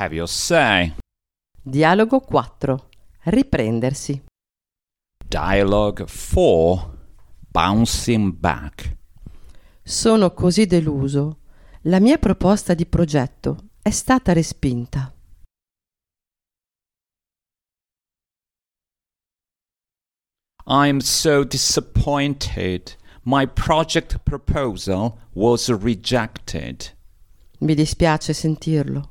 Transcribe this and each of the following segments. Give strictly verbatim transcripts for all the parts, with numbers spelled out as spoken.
Have your say. Dialogo quattro. Riprendersi. Dialogue four. Bouncing back. Sono così deluso. La mia proposta di progetto è stata respinta. I'm so disappointed. My project proposal was rejected. Mi dispiace sentirlo.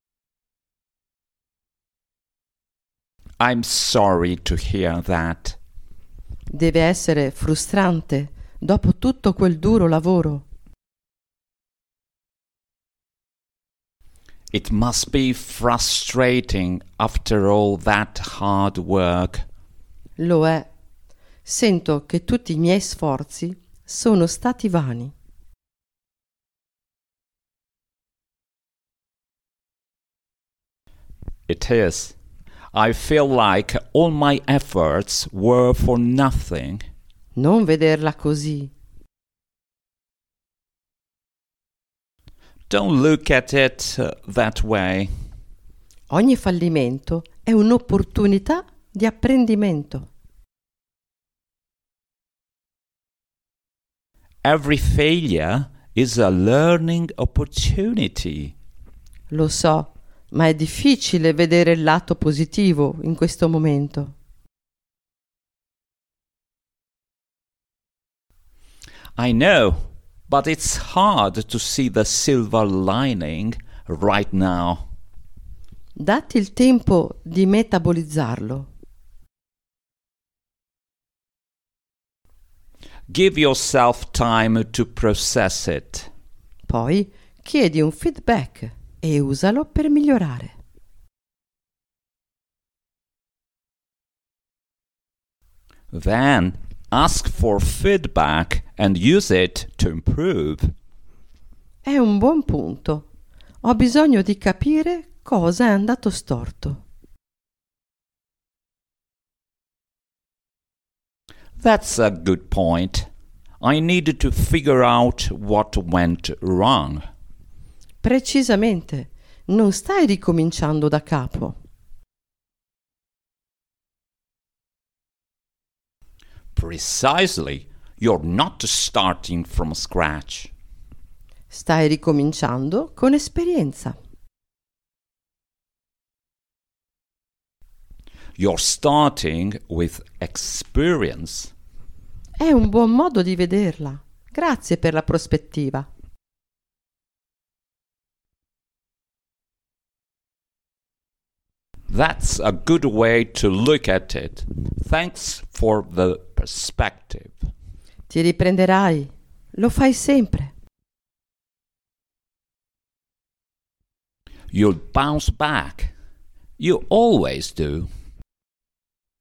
I'm sorry to hear that. Deve essere frustrante dopo tutto quel duro lavoro. It must be frustrating after all that hard work. Lo è. Sento che tutti i miei sforzi sono stati vani. It is. I feel like all my efforts were for nothing. Non vederla così. Don't look at it uh, that way. Ogni fallimento è un'opportunità di apprendimento. Every failure is a learning opportunity. Lo so, ma è difficile vedere il lato positivo in questo momento. I know, but it's hard to see the silver lining right now. Datti il tempo di metabolizzarlo. Give yourself time to process it. Poi chiedi un feedback e usalo per migliorare. Then ask for feedback and use it to improve. È un buon punto. Ho bisogno di capire cosa è andato storto. That's a good point. I needed to figure out what went wrong. Precisamente, non stai ricominciando da capo. Precisely. You're not starting from scratch. Stai ricominciando con esperienza. You're starting with experience. È un buon modo di vederla. Grazie per la prospettiva. That's a good way to look at it. Thanks for the perspective. Ti riprenderai. Lo fai sempre. You'll bounce back. You always do.